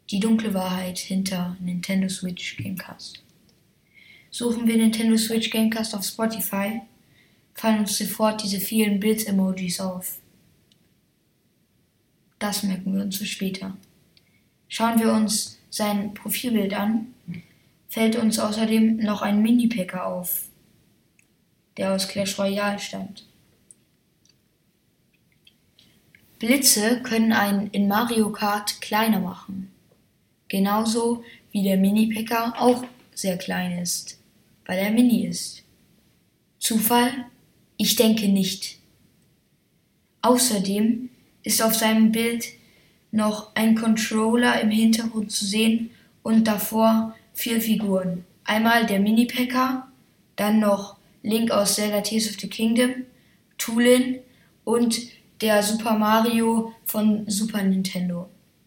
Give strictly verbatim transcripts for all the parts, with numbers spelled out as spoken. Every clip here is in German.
Die dunkle Wahrheit hinter Nintendo Switch Gamecast. Suchen wir Nintendo Switch Gamecast auf Spotify, fallen uns sofort diese vielen Blitz-Emojis auf. Das merken wir uns für später. Schauen wir uns sein Profilbild an, fällt uns außerdem noch ein Mini-Packer auf, der aus Clash Royale stammt. Blitze können einen in Mario Kart kleiner machen, genauso wie der Mini-Packer auch sehr klein ist, weil er Mini ist. Zufall? Ich denke nicht. Außerdem ist auf seinem Bild noch ein Controller im Hintergrund zu sehen und davor vier Figuren. Einmal der Mini-Packer, dann noch Link aus Zelda Tears of the Kingdom, Tulin und der Super Mario von Super Nintendo.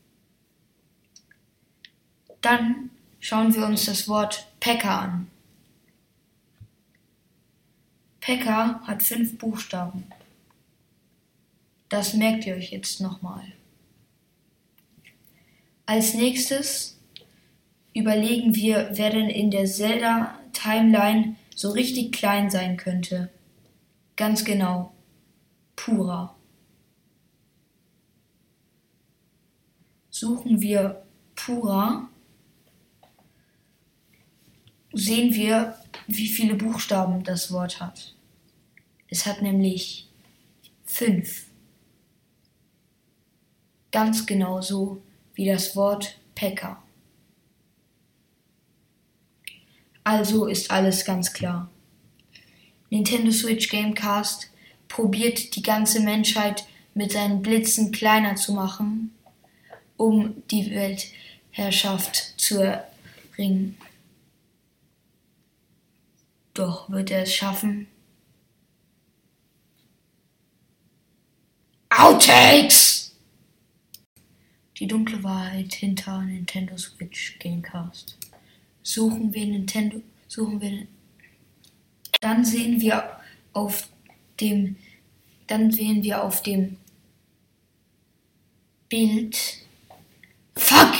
Dann schauen wir uns das Wort Packer an. Packer hat fünf Buchstaben. Das merkt ihr euch jetzt nochmal. Als nächstes überlegen wir, wer denn in der Zelda-Timeline so richtig klein sein könnte. Ganz genau, Pura. Suchen wir Pura, sehen wir, wie viele Buchstaben das Wort hat. Es hat nämlich fünf. Ganz genauso wie das Wort Packer. Also ist alles ganz klar. Nintendo Switch Gamecast probiert die ganze Menschheit mit seinen Blitzen kleiner zu machen, um die Weltherrschaft zu erringen. Doch wird er es schaffen? Outtakes! Die dunkle Wahrheit hinter Nintendo Switch Gamecast. Suchen wir Nintendo, suchen wir, dann sehen wir auf dem, dann sehen wir auf dem Bild, fuck!